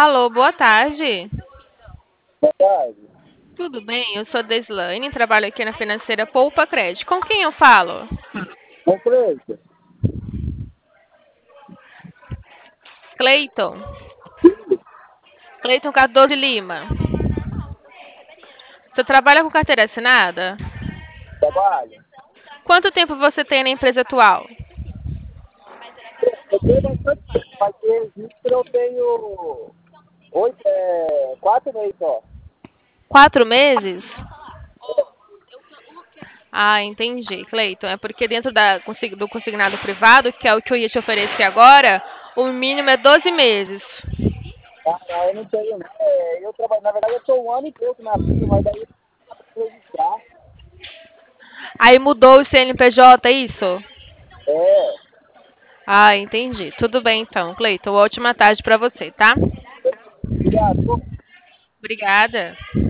Alô, boa tarde. Verdade. Tudo bem? Eu sou a Deslane, trabalho aqui na financeira Poupa Crédito. Com quem eu falo? Compreende? Cleiton. Cleiton Cardoso de Lima. Você trabalha com carteira assinada? Trabalho. Quanto tempo você tem na empresa atual? Eu tenho bastante tempo, mas de registro eu tenho 4 meses só. 4 meses? Ah, entendi, Cleiton. É porque dentro do consignado privado, que é o que eu ia te oferecer agora, o mínimo é 12 meses. Ah, não, eu não tenho. Não. Eu trabalho, na verdade, eu estou um ano e pouco na firma, mas daí eu tenho que registrar. Aí mudou o CNPJ, é isso? É, Ah, entendi. Tudo bem então, Cleiton. Ótima tarde para você, tá? obrigado. Obrigada.